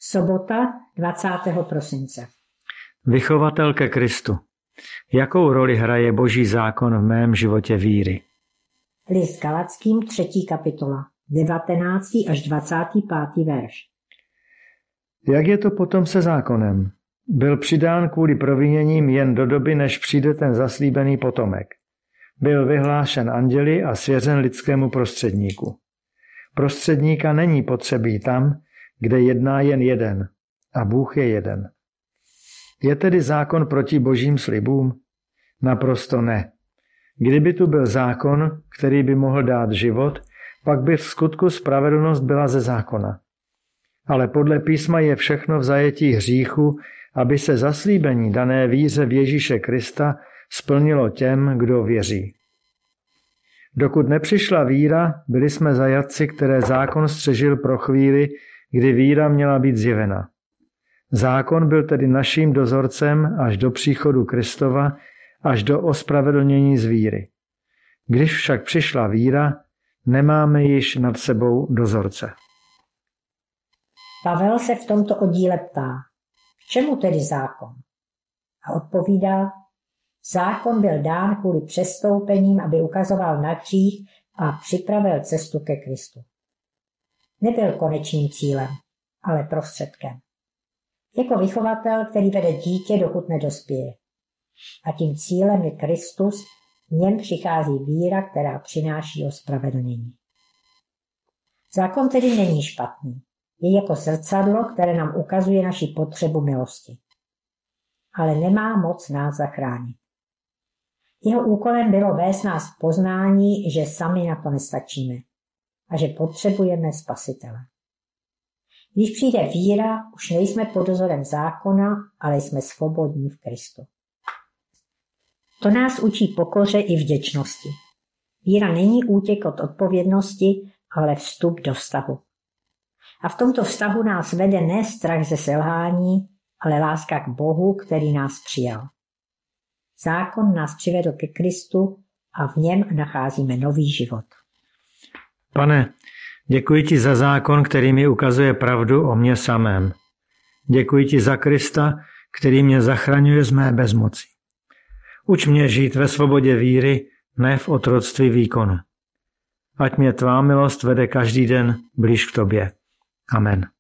Sobota 20. prosince. Vychovatel ke Kristu. Jakou roli hraje Boží zákon v mém životě víry? List Galackým 3. kapitola, 19. až 25. verš. Jak je to potom se zákonem? Byl přidán kvůli proviněním jen do doby, než přijde ten zaslíbený potomek. Byl vyhlášen anděli a svěřen lidskému prostředníku. Prostředníka není potřebí tam, kde jedná jen jeden, a Bůh je jeden. Je tedy zákon proti božím slibům? Naprosto ne. Kdyby tu byl zákon, který by mohl dát život, pak by v skutku spravedlnost byla ze zákona. Ale podle písma je všechno v zajetí hříchu, aby se zaslíbení dané víře v Ježíše Krista splnilo těm, kdo věří. Dokud nepřišla víra, byli jsme zajatci, které zákon střežil pro chvíli, kdy víra měla být zjevena. Zákon byl tedy naším dozorcem až do příchodu Kristova, až do ospravedlnění z víry. Když však přišla víra, nemáme již nad sebou dozorce. Pavel se v tomto oddíle ptá, k čemu tedy zákon? A odpovídá, zákon byl dán kvůli přestoupením, aby ukazoval na hřích a připravil cestu ke Kristu. Nebyl konečným cílem, ale prostředkem. Jako vychovatel, který vede dítě, dokud nedospěje. A tím cílem je Kristus, v něm přichází víra, která přináší ospravedlnění. Zákon tedy není špatný. Je jako zrcadlo, které nám ukazuje naši potřebu milosti. Ale nemá moc nás zachránit. Jeho úkolem bylo vést nás k poznání, že sami na to nestačíme a že potřebujeme Spasitele. Když přijde víra, už nejsme pod dozorem zákona, ale jsme svobodní v Kristu. To nás učí pokoře i vděčnosti. Víra není útěk od odpovědnosti, ale vstup do vztahu. A v tomto vztahu nás vede ne strach ze selhání, ale láska k Bohu, který nás přijal. Zákon nás přivedl ke Kristu a v něm nacházíme nový život. Pane, děkuji ti za zákon, který mi ukazuje pravdu o mně samém. Děkuji ti za Krista, který mě zachraňuje z mé bezmoci. Uč mě žít ve svobodě víry, ne v otroctví výkonu. Ať mě tvá milost vede každý den blíž k tobě. Amen.